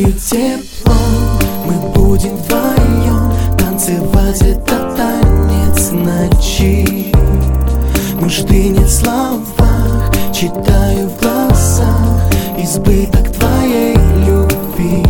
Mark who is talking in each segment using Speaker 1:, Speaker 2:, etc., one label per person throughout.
Speaker 1: Согреют тепло, мы будем вдвоем танцевать этот танец ночи. Нужды нет в словах, читаю в глазах избыток твоей любви.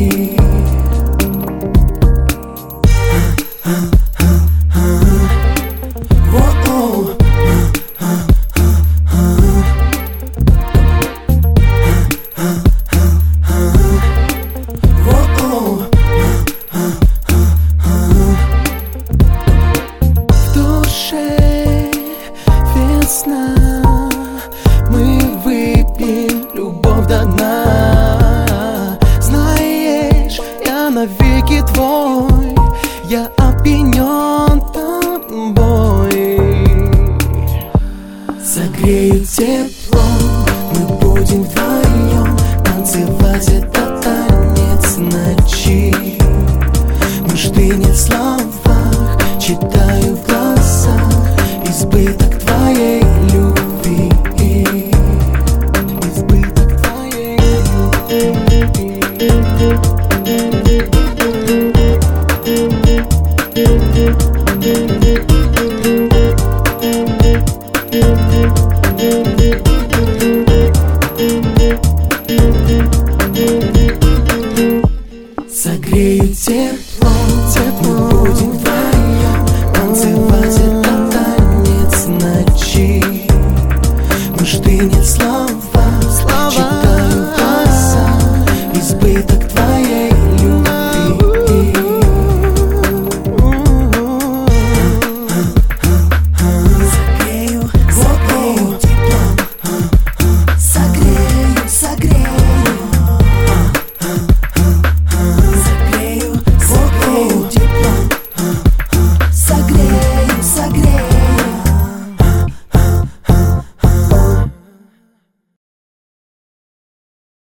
Speaker 1: В душе весна, мы выпьем любовь до дна. Знаешь, я навеки твой, я опьянен тобой. Согреют тепло, мы будем вдвоем танцевать этот танец ночи. Нужды нет в словах,